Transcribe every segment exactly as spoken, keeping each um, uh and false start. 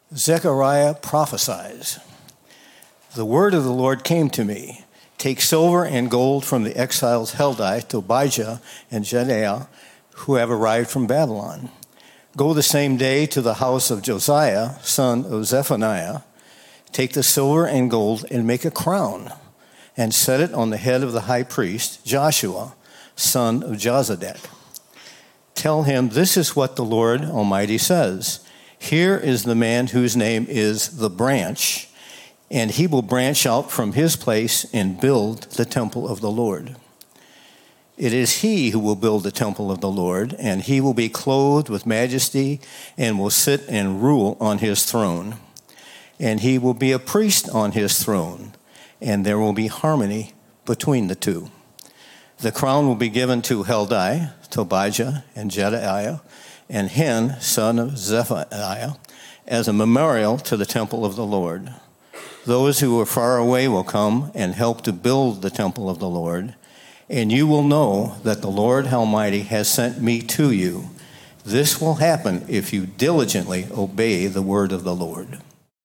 Zechariah prophesies. The word of the Lord came to me. Take silver and gold from the exiles Heldai, Tobijah, and Jedaiah, who have arrived from Babylon. Go the same day to the house of Josiah, son of Zephaniah. Take the silver and gold and make a crown, and set it on the head of the high priest, Joshua, son of Jozadak. Tell him, this is what the Lord Almighty says. Here is the man whose name is the branch, and he will branch out from his place and build the temple of the Lord. It is he who will build the temple of the Lord, and he will be clothed with majesty and will sit and rule on his throne. And he will be a priest on his throne, and there will be harmony between the two. The crown will be given to Heldai, Tobijah, and Jedaiah, and Hen, son of Zephaniah, as a memorial to the temple of the Lord. Those who are far away will come and help to build the temple of the Lord, and you will know that the Lord Almighty has sent me to you. This will happen if you diligently obey the word of the Lord.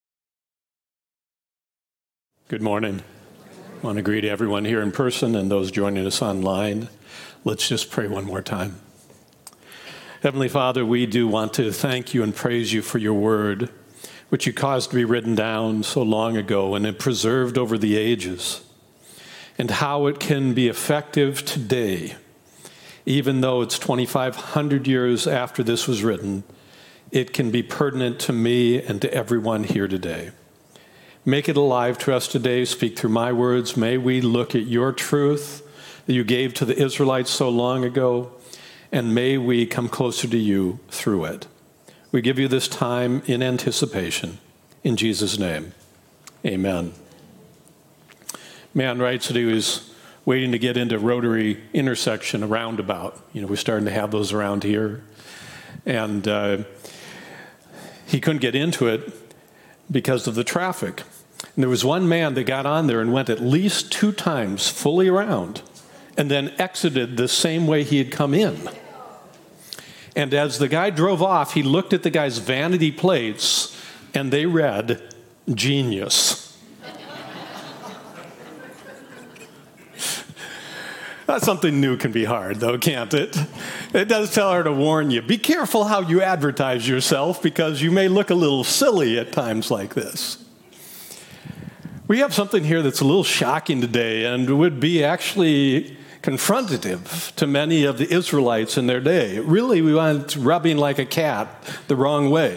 Good morning. I want to greet everyone here in person and those joining us online. Let's just pray one more time. Heavenly Father, we do want to thank you and praise you for your word, which you caused to be written down so long ago and it preserved over the ages, and how it can be effective today. Even though it's twenty-five hundred years after this was written, it can be pertinent to me and to everyone here today. Make it alive to us today. Speak through my words. May we look at your truth that you gave to the Israelites so long ago, and may we come closer to you through it. We give you this time in anticipation. In Jesus' name, amen. Man writes that he was waiting to get into Rotary intersection, a roundabout. You know, we're starting to have those around here. And uh, he couldn't get into it because of the traffic. And there was one man that got on there and went at least two times fully around and then exited the same way he had come in. And as the guy drove off, he looked at the guy's vanity plates, and they read, genius. That's something new can be hard, though, can't it? It does tell her to warn you. Be careful how you advertise yourself, because you may look a little silly at times like this. We have something here that's a little shocking today and would be actually confrontative to many of the Israelites in their day. Really, we went rubbing like a cat the wrong way.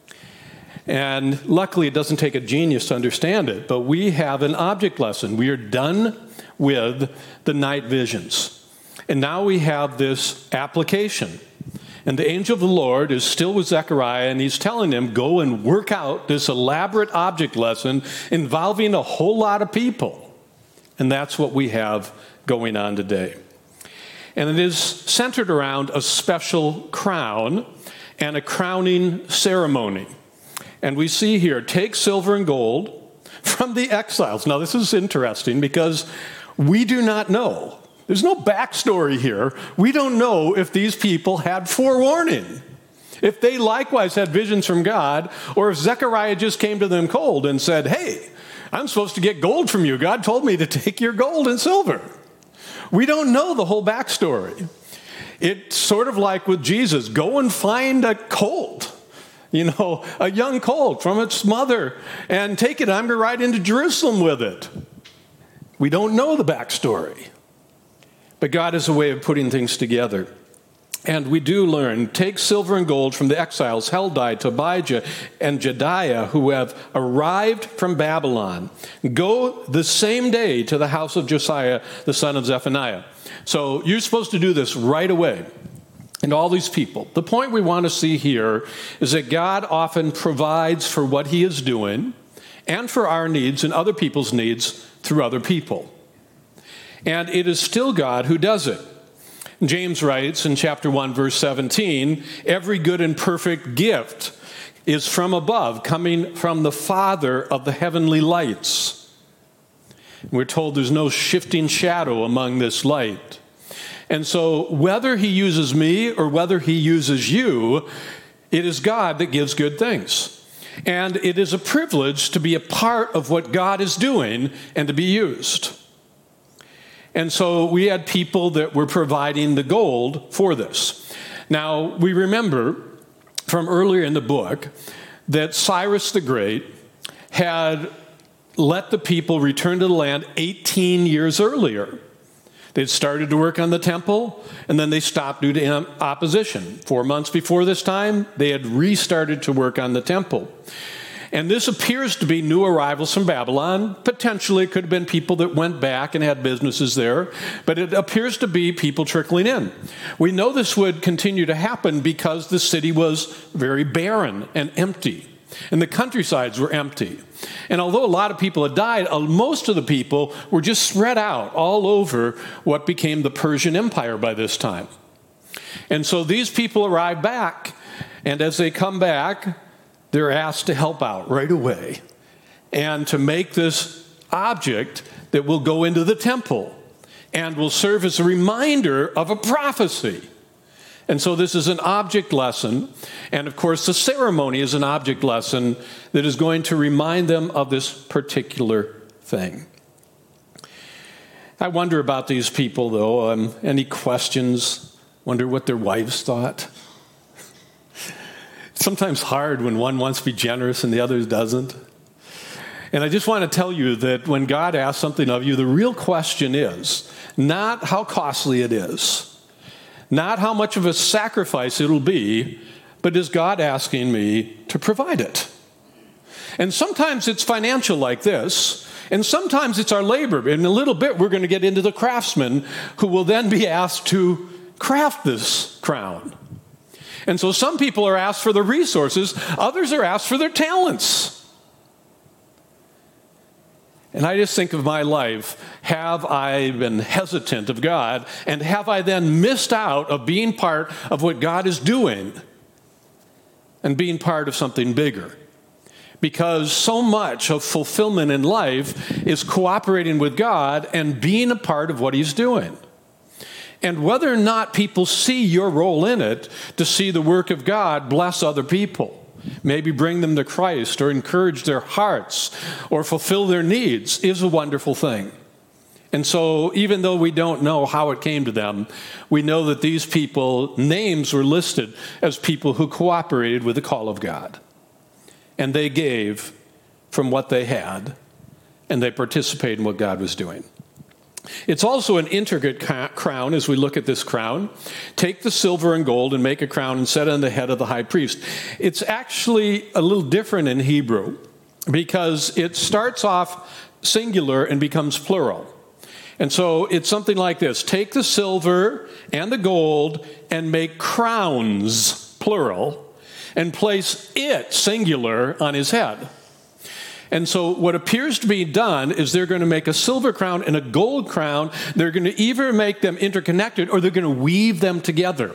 And luckily, it doesn't take a genius to understand it, but we have an object lesson. We are done with the night visions. And now we have this application. And the angel of the Lord is still with Zechariah, and he's telling him, go and work out this elaborate object lesson involving a whole lot of people. And that's what we have going on today. And it is centered around a special crown and a crowning ceremony. And we see here, take silver and gold from the exiles. Now, this is interesting because we do not know. There's no backstory here. We don't know if these people had forewarning, if they likewise had visions from God, or if Zechariah just came to them cold and said, hey, I'm supposed to get gold from you. God told me to take your gold and silver. We don't know the whole backstory. It's sort of like with Jesus. Go and find a colt, you know, a young colt from its mother, and take it. I'm going to ride into Jerusalem with it. We don't know the backstory. But God has a way of putting things together. And we do learn, take silver and gold from the exiles, Heldai, Tobijah, and Jedaiah, who have arrived from Babylon. Go the same day to the house of Josiah, the son of Zephaniah. So you're supposed to do this right away. And all these people. The point we want to see here is that God often provides for what he is doing and for our needs and other people's needs through other people. And it is still God who does it. James writes in chapter one, verse seventeen, every good and perfect gift is from above, coming from the Father of the heavenly lights. We're told there's no shifting shadow among this light. And so whether he uses me or whether he uses you, it is God that gives good things. And it is a privilege to be a part of what God is doing and to be used. And so we had people that were providing the gold for this. Now, we remember from earlier in the book that Cyrus the Great had let the people return to the land eighteen years earlier. They'd started to work on the temple, and then they stopped due to opposition. Four months before this time, they had restarted to work on the temple. And this appears to be new arrivals from Babylon. Potentially, it could have been people that went back and had businesses there, but it appears to be people trickling in. We know this would continue to happen because the city was very barren and empty, and the countrysides were empty. And although a lot of people had died, most of the people were just spread out all over what became the Persian Empire by this time. And so these people arrive back, and as they come back, they're asked to help out right away and to make this object that will go into the temple and will serve as a reminder of a prophecy. And so this is an object lesson. And of course, the ceremony is an object lesson that is going to remind them of this particular thing. I wonder about these people, though. Um, any questions? Wonder what their wives thought? It's sometimes hard when one wants to be generous and the other doesn't. And I just want to tell you that when God asks something of you, the real question is not how costly it is, not how much of a sacrifice it'll be, but is God asking me to provide it? And sometimes it's financial like this, and sometimes it's our labor. In a little bit, we're going to get into the craftsmen who will then be asked to craft this crown. And so some people are asked for the resources, others are asked for their talents. And I just think of my life, have I been hesitant of God, and have I then missed out of being part of what God is doing and being part of something bigger? Because so much of fulfillment in life is cooperating with God and being a part of what He's doing. And whether or not people see your role in it, to see the work of God bless other people, maybe bring them to Christ or encourage their hearts or fulfill their needs, is a wonderful thing. And so even though we don't know how it came to them, we know that these people, names were listed as people who cooperated with the call of God. And they gave from what they had, and they participated in what God was doing. It's also an intricate crown as we look at this crown. Take the silver and gold and make a crown and set it on the head of the high priest. It's actually a little different in Hebrew because it starts off singular and becomes plural. And so it's something like this. Take the silver and the gold and make crowns, plural, and place it, singular, on his head. And so what appears to be done is they're going to make a silver crown and a gold crown. They're going to either make them interconnected or they're going to weave them together.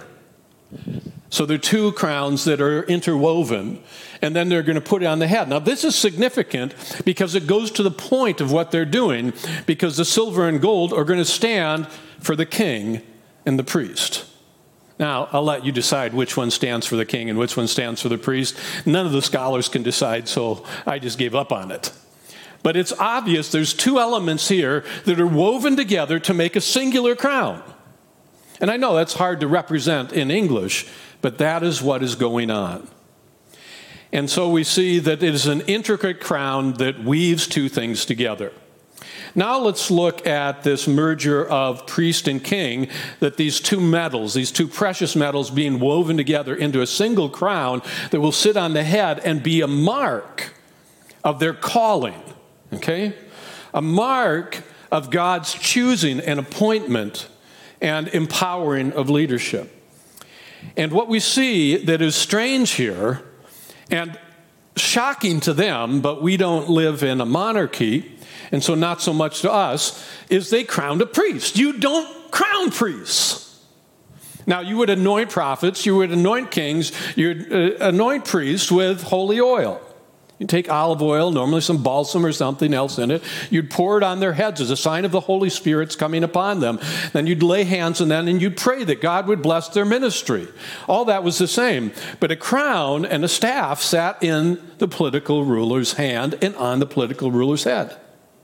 So they're two crowns that are interwoven, and then they're going to put it on the head. Now, this is significant because it goes to the point of what they're doing, because the silver and gold are going to stand for the king and the priest. Now, I'll let you decide which one stands for the king and which one stands for the priest. None of the scholars can decide, so I just gave up on it. But it's obvious there's two elements here that are woven together to make a singular crown. And I know that's hard to represent in English, but that is what is going on. And so we see that it is an intricate crown that weaves two things together. Now let's look at this merger of priest and king, that these two metals, these two precious metals being woven together into a single crown that will sit on the head and be a mark of their calling, okay? A mark of God's choosing and appointment and empowering of leadership. And what we see that is strange here and shocking to them, but we don't live in a monarchy, and so not so much to us, is they crowned a priest. You don't crown priests. Now, you would anoint prophets, you would anoint kings, you would uh, anoint priests with holy oil. You take olive oil, normally some balsam or something else in it. You'd pour it on their heads as a sign of the Holy Spirit's coming upon them. Then you'd lay hands on them and you'd pray that God would bless their ministry. All that was the same. But a crown and a staff sat in the political ruler's hand and on the political ruler's head.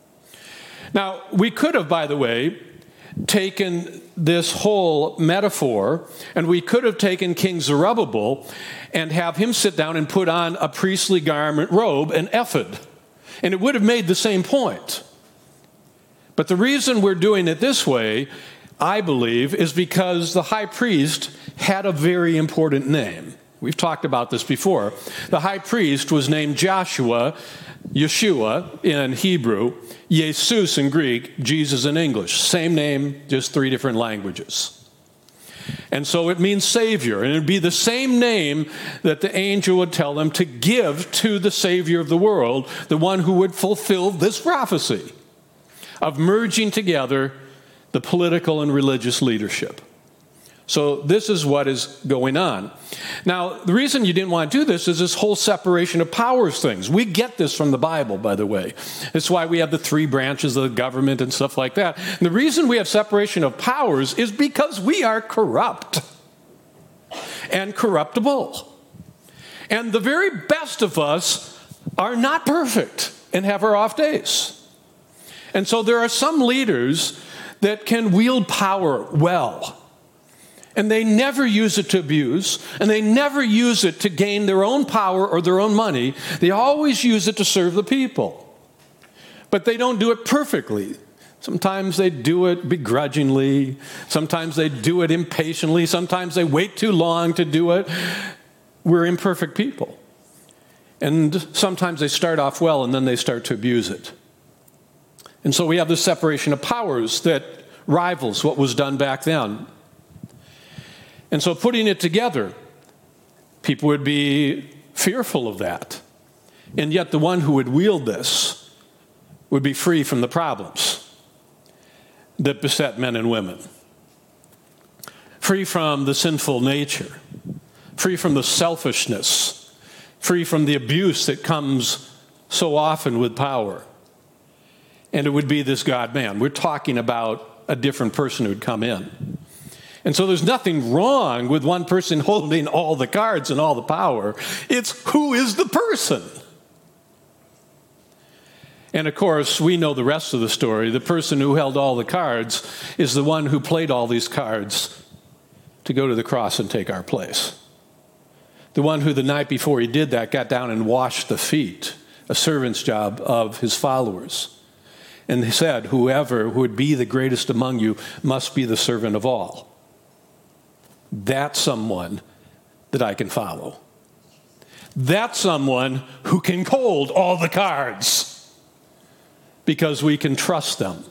Now, we could have, by the way, taken this whole metaphor, and we could have taken King Zerubbabel and have him sit down and put on a priestly garment, robe, and ephod. And it would have made the same point. But the reason we're doing it this way, I believe, is because the high priest had a very important name. We've talked about this before. The high priest was named Joshua, Yeshua in Hebrew, Jesus in Greek, Jesus in English. Same name, just three different languages. And so it means Savior. And it would be the same name that the angel would tell them to give to the Savior of the world, the one who would fulfill this prophecy of merging together the political and religious leadership. So this is what is going on. Now, the reason you didn't want to do this is this whole separation of powers things. We get this from the Bible, by the way. That's why we have the three branches of the government and stuff like that. And the reason we have separation of powers is because we are corrupt and corruptible. And the very best of us are not perfect and have our off days. And so there are some leaders that can wield power well. And they never use it to abuse, and they never use it to gain their own power or their own money. They always use it to serve the people. But they don't do it perfectly. Sometimes they do it begrudgingly. Sometimes they do it impatiently. Sometimes they wait too long to do it. We're imperfect people. And sometimes they start off well, and then they start to abuse it. And so we have this separation of powers that rivals what was done back then. And so putting it together, people would be fearful of that. And yet the one who would wield this would be free from the problems that beset men and women. Free from the sinful nature. Free from the selfishness. Free from the abuse that comes so often with power. And it would be this God-man. We're talking about a different person who would come in. And so there's nothing wrong with one person holding all the cards and all the power. It's who is the person. And of course, we know the rest of the story. The person who held all the cards is the one who played all these cards to go to the cross and take our place. The one who the night before he did that got down and washed the feet, a servant's job of his followers. And he said, whoever would be the greatest among you must be the servant of all. That's someone that I can follow. That's someone who can hold all the cards because we can trust them.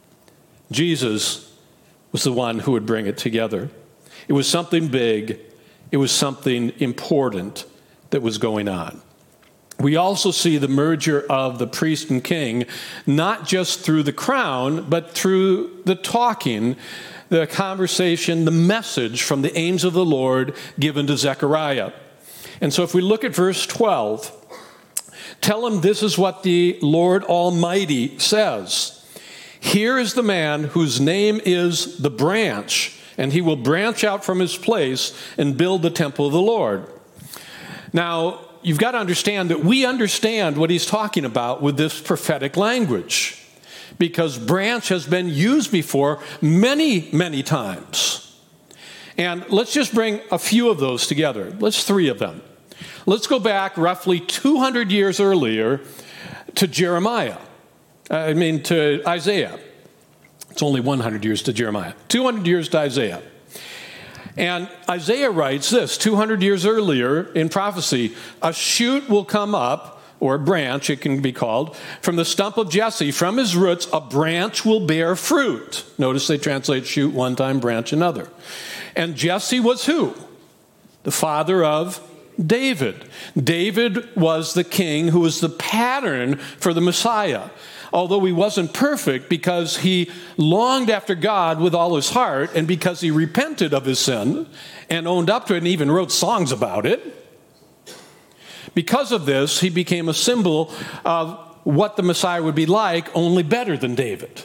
Jesus was the one who would bring it together. It was something big. It was something important that was going on. We also see the merger of the priest and king, not just through the crown, but through the talking, the conversation, the message from the angel of the Lord given to Zechariah. And so if we look at verse twelve, tell him this is what the Lord Almighty says. Here is the man whose name is the branch, and he will branch out from his place and build the temple of the Lord. Now, you've got to understand that we understand what he's talking about with this prophetic language, because branch has been used before many, many times. And let's just bring a few of those together. Let's three of them. Let's go back roughly two hundred years earlier to Jeremiah. I mean, to Isaiah. It's only one hundred years to Jeremiah. two hundred years to Isaiah. And Isaiah writes this, two hundred years earlier in prophecy, a shoot will come up, or a branch, it can be called, from the stump of Jesse, from his roots, a branch will bear fruit. Notice they translate shoot one time, branch another. And Jesse was who? The father of David. David was the king who was the pattern for the Messiah. Although he wasn't perfect, because he longed after God with all his heart, and because he repented of his sin and owned up to it and even wrote songs about it. Because of this, he became a symbol of what the Messiah would be like, only better than David.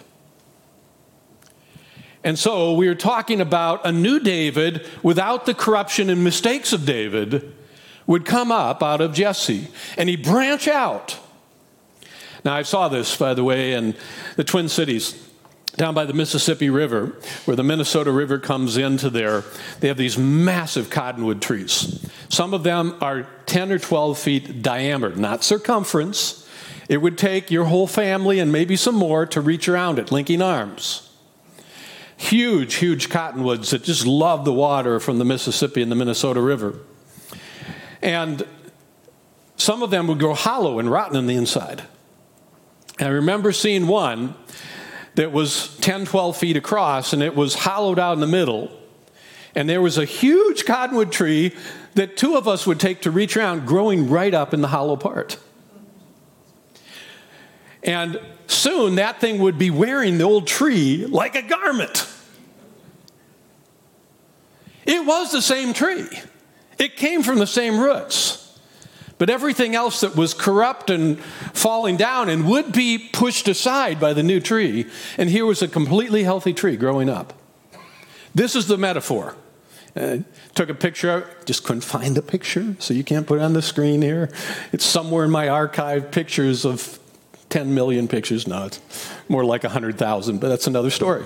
And so we are talking about a new David without the corruption and mistakes of David would come up out of Jesse, and he'd branch out. Now, I saw this, by the way, in the Twin Cities, down by the Mississippi River, where the Minnesota River comes into there. They have these massive cottonwood trees. Some of them are ten or twelve feet diameter, not circumference. It would take your whole family and maybe some more to reach around it, linking arms. Huge, huge cottonwoods that just love the water from the Mississippi and the Minnesota River. And some of them would grow hollow and rotten on the inside. And I remember seeing one that was ten, twelve feet across, and it was hollowed out in the middle. And there was a huge cottonwood tree that two of us would take to reach around, growing right up in the hollow part. And soon that thing would be wearing the old tree like a garment. It was the same tree. It came from the same roots. But everything else that was corrupt and falling down and would be pushed aside by the new tree, and here was a completely healthy tree growing up. This is the metaphor. Uh, took a picture, just couldn't find the picture, so you can't put it on the screen here. It's somewhere in my archive, pictures of ten million pictures. No, it's more like one hundred thousand, but that's another story.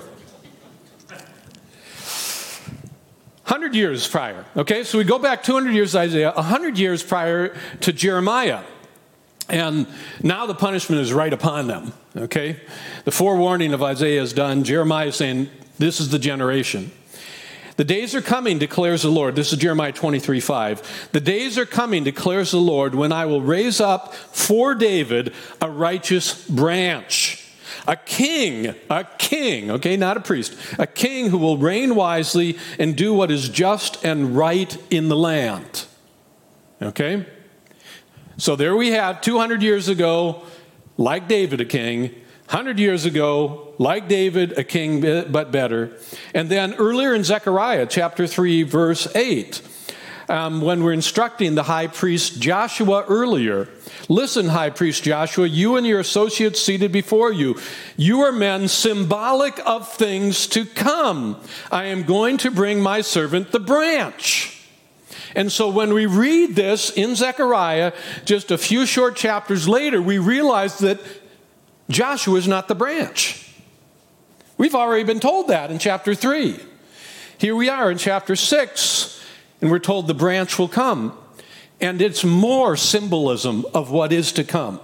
one hundred years prior, okay? So we go back two hundred years to Isaiah, one hundred years prior to Jeremiah. And now the punishment is right upon them, okay? The forewarning of Isaiah is done. Jeremiah is saying, this is the generation. The days are coming, declares the Lord. This is Jeremiah twenty-three five. The days are coming, declares the Lord, when I will raise up for David a righteous branch. A king, a king, okay, not a priest, a king who will reign wisely and do what is just and right in the land. Okay? So there we have, two hundred years ago, like David, a king. one hundred years ago, like David, a king, but better. And then earlier in Zechariah, chapter three, verse eight, um, when we're instructing the high priest Joshua earlier, listen, high priest Joshua, you and your associates seated before you, you are men symbolic of things to come. I am going to bring my servant the branch. And so when we read this in Zechariah, just a few short chapters later, we realize that Joshua is not the branch. We've already been told that in chapter three. Here we are in chapter six, and we're told the branch will come. And it's more symbolism of what is to come.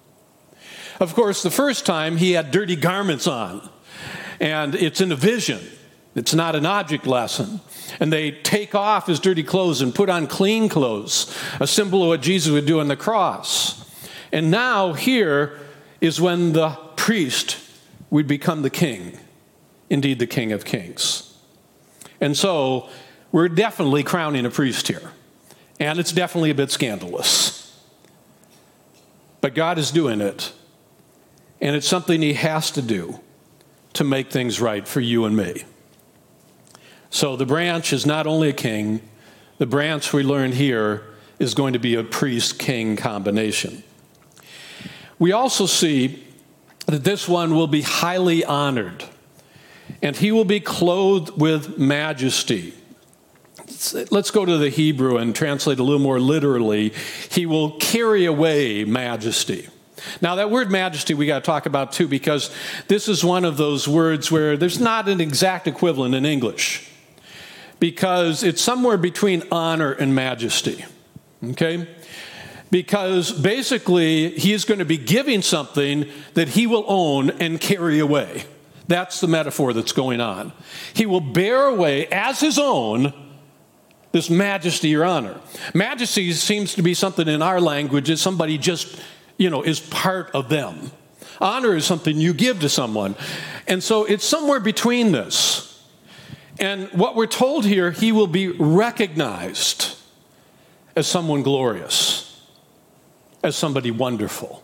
Of course, the first time he had dirty garments on, and it's in a vision. It's not an object lesson. And they take off his dirty clothes and put on clean clothes, a symbol of what Jesus would do on the cross. And now here is when the priest would become the king, indeed the King of Kings. And so we're definitely crowning a priest here. And it's definitely a bit scandalous. But God is doing it. And it's something he has to do to make things right for you and me. So the branch is not only a king. The branch we learned here is going to be a priest-king combination. We also see that this one will be highly honored. And he will be clothed with majesty. Let's go to the Hebrew and translate a little more literally. He will carry away majesty. Now, that word majesty we got to talk about too, because this is one of those words where there's not an exact equivalent in English, because it's somewhere between honor and majesty. Okay? Because basically, he is going to be giving something that he will own and carry away. That's the metaphor that's going on. He will bear away as his own this majesty or honor. Majesty seems to be something in our language that somebody just, you know, is part of them. Honor is something you give to someone. And so it's somewhere between this. And what we're told here, he will be recognized as someone glorious, as somebody wonderful.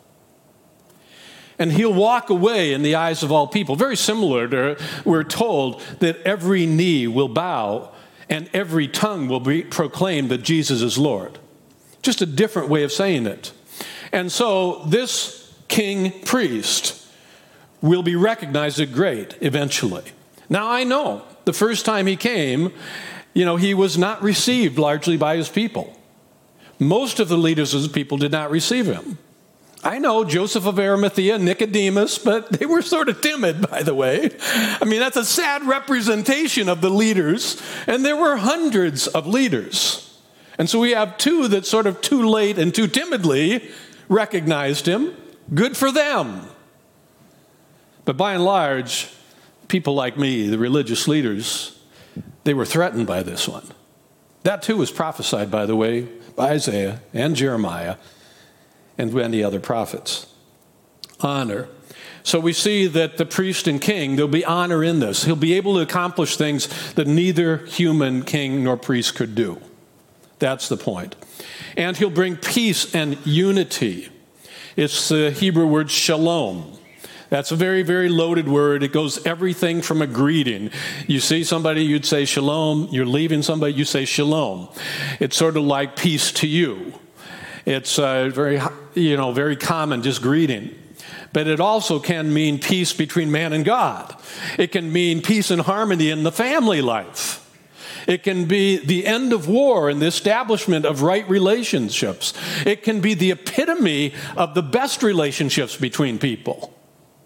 And he'll walk away in the eyes of all people. Very similar to, we're told that every knee will bow and every tongue will be proclaim that Jesus is Lord. Just a different way of saying it. And so this king priest will be recognized as great eventually. Now I know the first time he came, you know, he was not received largely by his people. Most of the leaders of his people did not receive him. I know Joseph of Arimathea, Nicodemus, but they were sort of timid, by the way. I mean, that's a sad representation of the leaders. And there were hundreds of leaders. And so we have two that sort of too late and too timidly recognized him. Good for them. But by and large, people like me, the religious leaders, they were threatened by this one. That too was prophesied, by the way, by Isaiah and Jeremiah and many other prophets. Honor. So we see that the priest and king, there'll be honor in this. He'll be able to accomplish things that neither human king nor priest could do. That's the point. And he'll bring peace and unity. It's the Hebrew word shalom. That's a very, very loaded word. It goes everything from a greeting. You see somebody, you'd say shalom. You're leaving somebody, you say shalom. It's sort of like peace to you. It's uh, very, you know, very common, just greeting. But it also can mean peace between man and God. It can mean peace and harmony in the family life. It can be the end of war and the establishment of right relationships. It can be the epitome of the best relationships between people.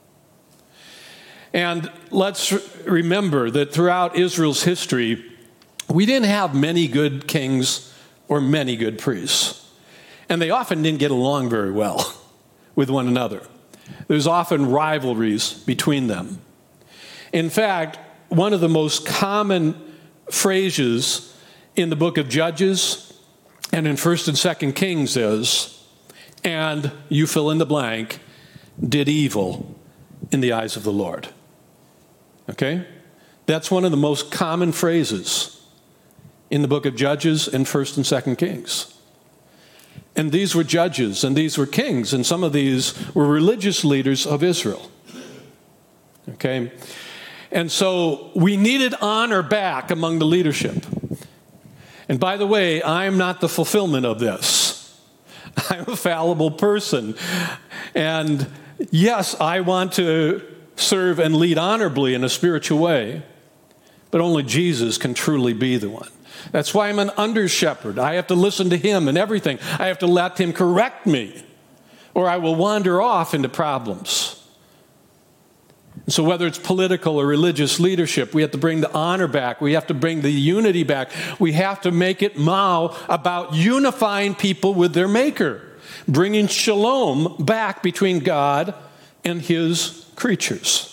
And let's remember that throughout Israel's history, we didn't have many good kings or many good priests. And they often didn't get along very well with one another. There's often rivalries between them. In fact, one of the most common phrases in the book of Judges and in First and Second Kings is, and you fill in the blank, did evil in the eyes of the Lord. Okay? That's one of the most common phrases in the book of Judges and First and Second Kings. And these were judges, and these were kings, and some of these were religious leaders of Israel. Okay? And so we needed honor back among the leadership. And by the way, I'm not the fulfillment of this. I'm a fallible person. And yes, I want to serve and lead honorably in a spiritual way, but only Jesus can truly be the one. That's why I'm an under-shepherd. I have to listen to him and everything. I have to let him correct me, or I will wander off into problems. And so whether it's political or religious leadership, we have to bring the honor back. We have to bring the unity back. We have to make it Mao about unifying people with their Maker, bringing shalom back between God and his creatures.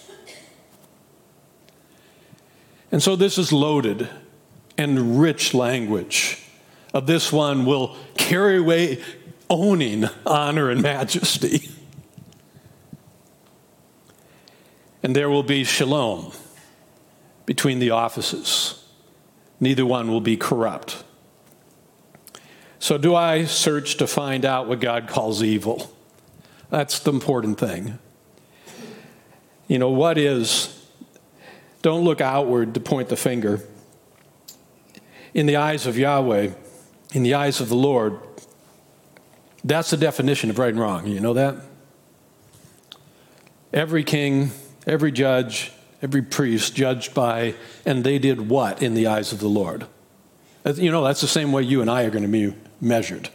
And so this is loaded and rich language of this one will carry away owning honor and majesty. And there will be shalom between the offices. Neither one will be corrupt. So do I search to find out what God calls evil? That's the important thing. You know, what is, don't look outward to point the finger. In the eyes of Yahweh, in the eyes of the Lord, that's the definition of right and wrong. You know that? Every king, every judge, every priest judged by, and they did what in the eyes of the Lord? You know, that's the same way you and I are going to be measured.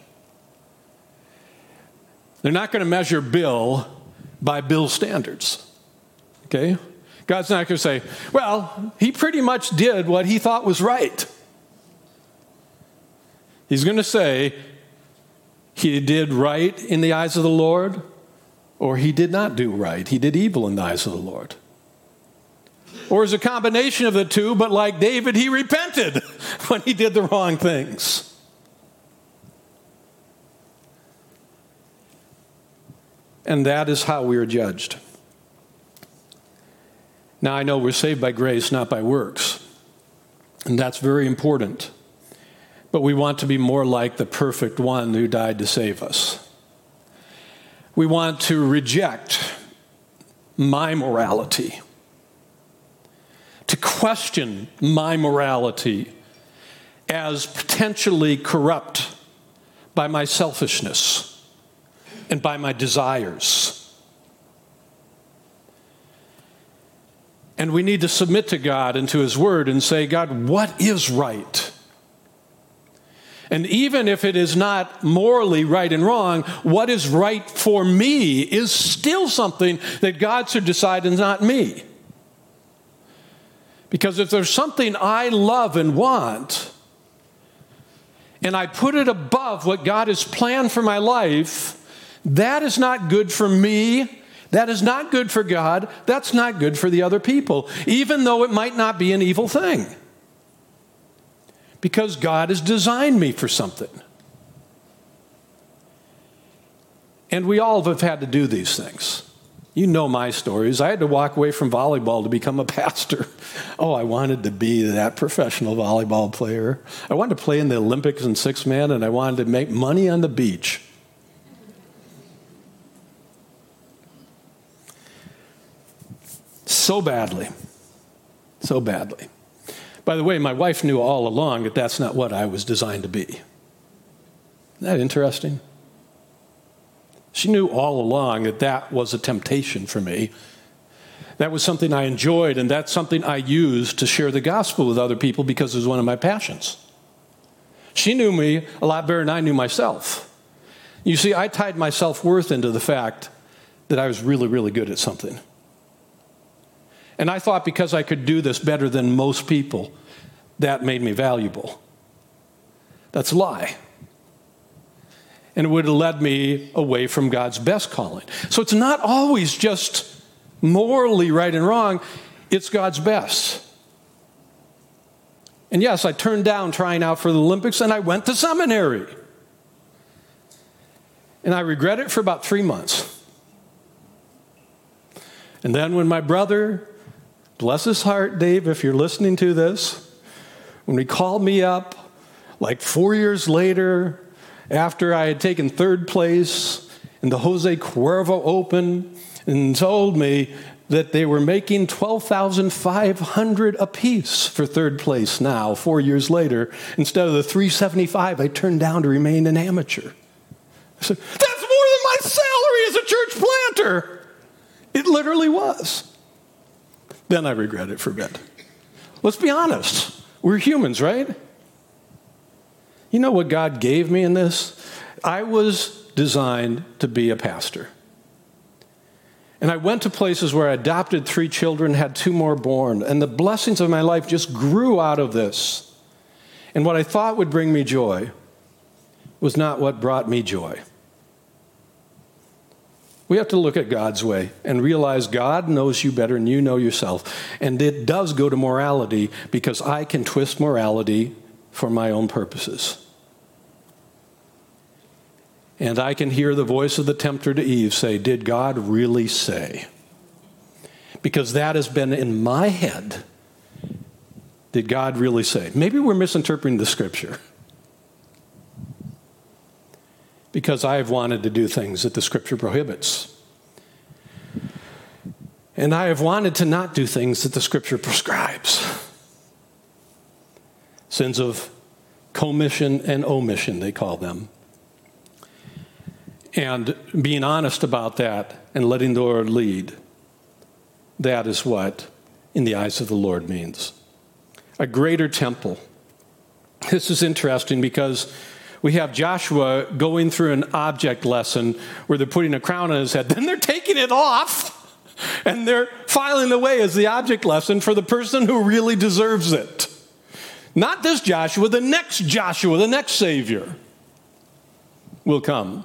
They're not going to measure Bill by Bill's standards. Okay? God's not going to say, well, he pretty much did what he thought was right. He's going to say, he did right in the eyes of the Lord, or he did not do right. He did evil in the eyes of the Lord. Or is a combination of the two, but like David, he repented when he did the wrong things. And that is how we are judged. Now, I know we're saved by grace, not by works. And that's very important. But we want to be more like the perfect one who died to save us. We want to reject my morality, to question my morality as potentially corrupt by my selfishness and by my desires. And we need to submit to God and to His Word and say, God, what is right? And even if it is not morally right and wrong, what is right for me is still something that God should decide and not me. Because if there's something I love and want, and I put it above what God has planned for my life, that is not good for me. That is not good for God. That's not good for the other people, even though it might not be an evil thing. Because God has designed me for something. And we all have had to do these things. You know my stories. I had to walk away from volleyball to become a pastor. Oh, I wanted to be that professional volleyball player. I wanted to play in the Olympics in six-man, and I wanted to make money on the beach. So badly. So badly. By the way, my wife knew all along that that's not what I was designed to be. Isn't that interesting? She knew all along that that was a temptation for me. That was something I enjoyed, and that's something I used to share the gospel with other people because it was one of my passions. She knew me a lot better than I knew myself. You see, I tied my self-worth into the fact that I was really, really good at something. And I thought because I could do this better than most people, that made me valuable. That's a lie. And it would have led me away from God's best calling. So it's not always just morally right and wrong. It's God's best. And yes, I turned down trying out for the Olympics, and I went to seminary. And I regret it for about three months. And then when my brother, bless his heart, Dave, if you're listening to this, when he called me up, like four years later, after I had taken third place in the Jose Cuervo Open, and told me that they were making twelve thousand five hundred dollars apiece for third place now, four years later, instead of the three hundred seventy-five dollars I turned down to remain an amateur. I said, that's more than my salary as a church planter. It literally was. Then I regret it for a bit. Let's be honest. We're humans, right? You know what God gave me in this? I was designed to be a pastor. And I went to places where I adopted three children, had two more born, and the blessings of my life just grew out of this. And what I thought would bring me joy was not what brought me joy. We have to look at God's way and realize God knows you better than you know yourself. And it does go to morality because I can twist morality for my own purposes. And I can hear the voice of the tempter to Eve say, did God really say? Because that has been in my head. Did God really say? Maybe we're misinterpreting the scripture. Because I have wanted to do things that the scripture prohibits. And I have wanted to not do things that the scripture prescribes. Sins of commission and omission, they call them. And being honest about that and letting the Lord lead, that is what, in the eyes of the Lord, means. A greater temple. This is interesting because we have Joshua going through an object lesson where they're putting a crown on his head. Then they're taking it off, and they're filing away as the object lesson for the person who really deserves it. Not this Joshua, the next Joshua, the next Savior will come.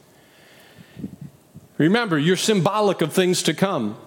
Remember, you're symbolic of things to come.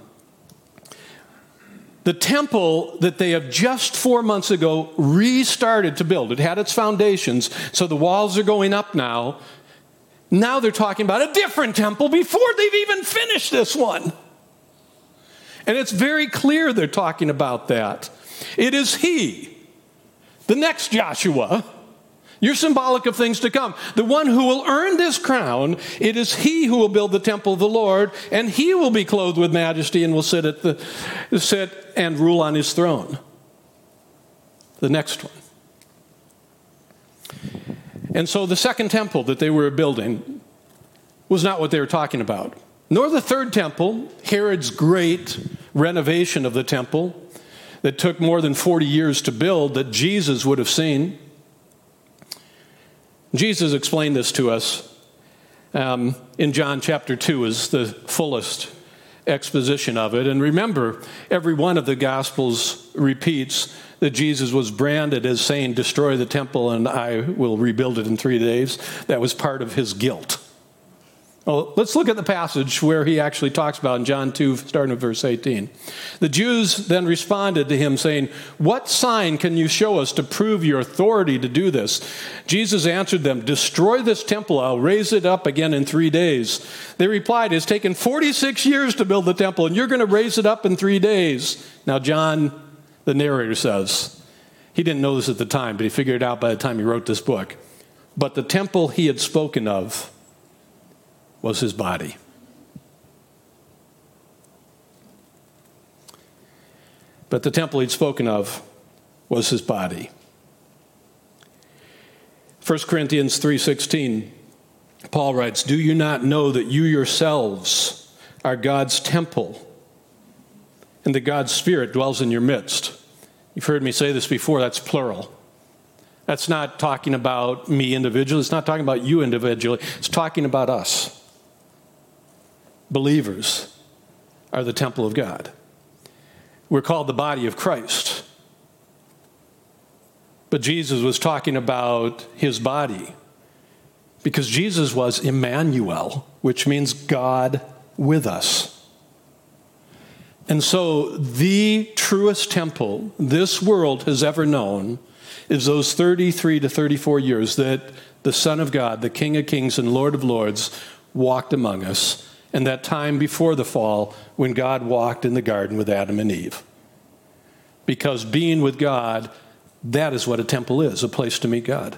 The temple that they have just four months ago restarted to build, it had its foundations, so the walls are going up now. Now they're talking about a different temple before they've even finished this one. And it's very clear they're talking about that. It is he, the next Joshua. You're symbolic of things to come. The one who will earn this crown, it is he who will build the temple of the Lord, and he will be clothed with majesty and will sit at the sit and rule on his throne. The next one. And so the second temple that they were building was not what they were talking about. Nor the third temple, Herod's great renovation of the temple that took more than forty years to build, that Jesus would have seen. Jesus explained this to us um, in John chapter two is the fullest exposition of it. And remember, every one of the Gospels repeats that Jesus was branded as saying, destroy the temple and I will rebuild it in three days. That was part of his guilt. Well, let's look at the passage where he actually talks about in John two, starting with verse eighteen. The Jews then responded to him saying, what sign can you show us to prove your authority to do this? Jesus answered them, destroy this temple, I'll raise it up again in three days. They replied, it's taken forty-six years to build the temple, and you're going to raise it up in three days. Now, John, the narrator, says, he didn't know this at the time, but he figured it out by the time he wrote this book. But the temple he had spoken of was his body. But the temple he'd spoken of was his body. First Corinthians three sixteen, Paul writes, do you not know that you yourselves are God's temple and that God's Spirit dwells in your midst? You've heard me say this before, that's plural. That's not talking about me individually. It's not talking about you individually. It's talking about us. Believers are the temple of God. We're called the body of Christ. But Jesus was talking about his body because Jesus was Emmanuel, which means God with us. And so the truest temple this world has ever known is those thirty-three to thirty-four years that the Son of God, the King of Kings and Lord of Lords, walked among us, and that time before the fall when God walked in the garden with Adam and Eve. Because being with God, that is what a temple is, a place to meet God.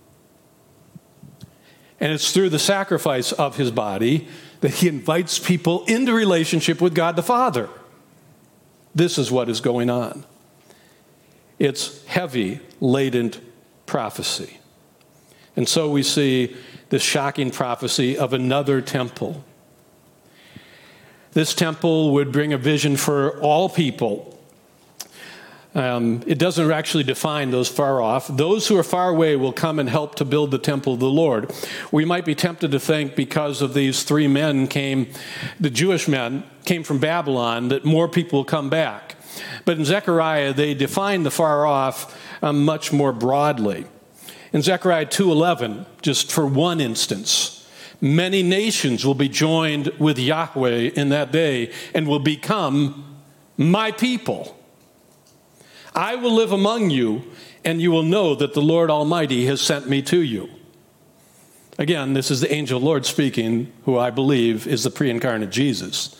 And it's through the sacrifice of his body that he invites people into relationship with God the Father. This is what is going on. It's heavy, latent prophecy. And so we see this shocking prophecy of another temple. This temple would bring a vision for all people. Um, it doesn't actually define those far off. Those who are far away will come and help to build the temple of the Lord. We might be tempted to think because of these three men came, the Jewish men came from Babylon, that more people will come back. But in Zechariah, they define the far off um, much more broadly. In Zechariah two eleven, just for one instance, many nations will be joined with Yahweh in that day and will become my people. I will live among you, and you will know that the Lord Almighty has sent me to you. Again, this is the angel Lord speaking, who I believe is the pre-incarnate Jesus.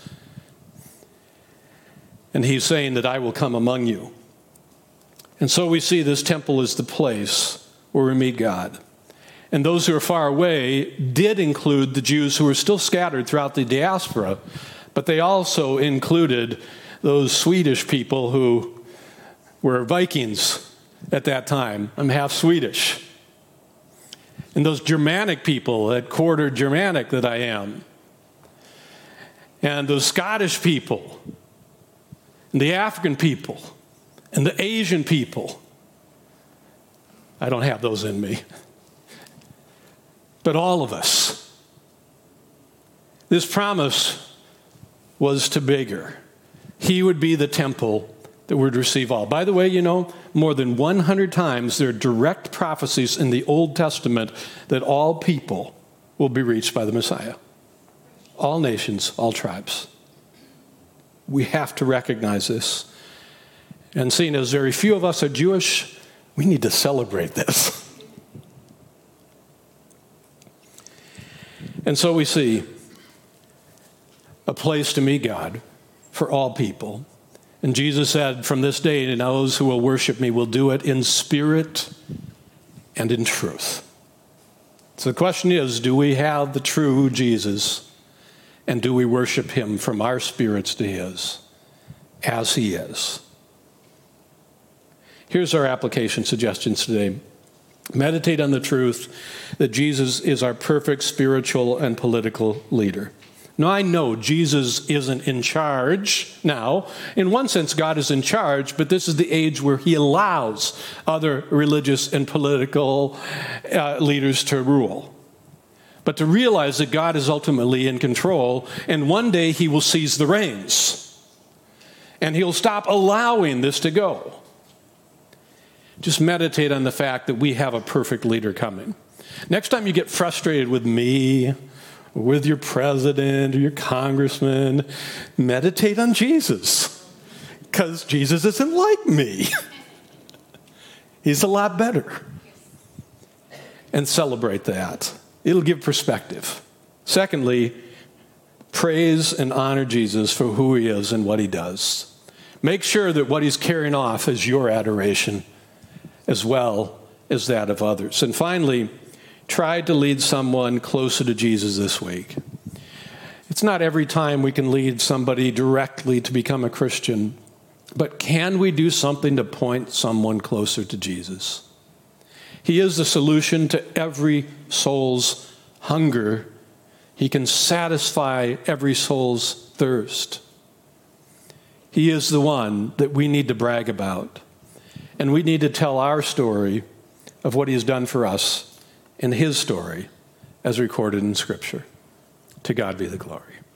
And he's saying that I will come among you. And so we see this temple is the place where we meet God. And those who are far away did include the Jews who were still scattered throughout the diaspora, but they also included those Swedish people who were Vikings at that time. I'm half Swedish. And those Germanic people, that quarter Germanic that I am. And those Scottish people, and the African people, and the Asian people. I don't have those in me. But all of us. This promise was to bigger. He would be the temple that would receive all. By the way, you know, more than one hundred times there are direct prophecies in the Old Testament that all people will be reached by the Messiah. All nations, all tribes. We have to recognize this. And seeing as very few of us are Jewish, we need to celebrate this. And so we see a place to meet God for all people. And Jesus said, from this day, and those who will worship me will do it in spirit and in truth. So the question is, do we have the true Jesus? And do we worship him from our spirits to his, as he is? Here's our application suggestions today. Meditate on the truth that Jesus is our perfect spiritual and political leader. Now, I know Jesus isn't in charge now. In one sense, God is in charge, but this is the age where he allows other religious and political uh, leaders to rule. But to realize that God is ultimately in control, and one day he will seize the reins, and he'll stop allowing this to go. Just meditate on the fact that we have a perfect leader coming. Next time you get frustrated with me, with your president or your congressman, meditate on Jesus, because Jesus isn't like me. He's a lot better. And celebrate that. It'll give perspective. Secondly, praise and honor Jesus for who he is and what he does. Make sure that what he's carrying off is your adoration as well as that of others. And finally, try to lead someone closer to Jesus this week. It's not every time we can lead somebody directly to become a Christian, but can we do something to point someone closer to Jesus? He is the solution to every soul's hunger. He can satisfy every soul's thirst. He is the one that we need to brag about. And we need to tell our story of what he has done for us in his story as recorded in Scripture. To God be the glory.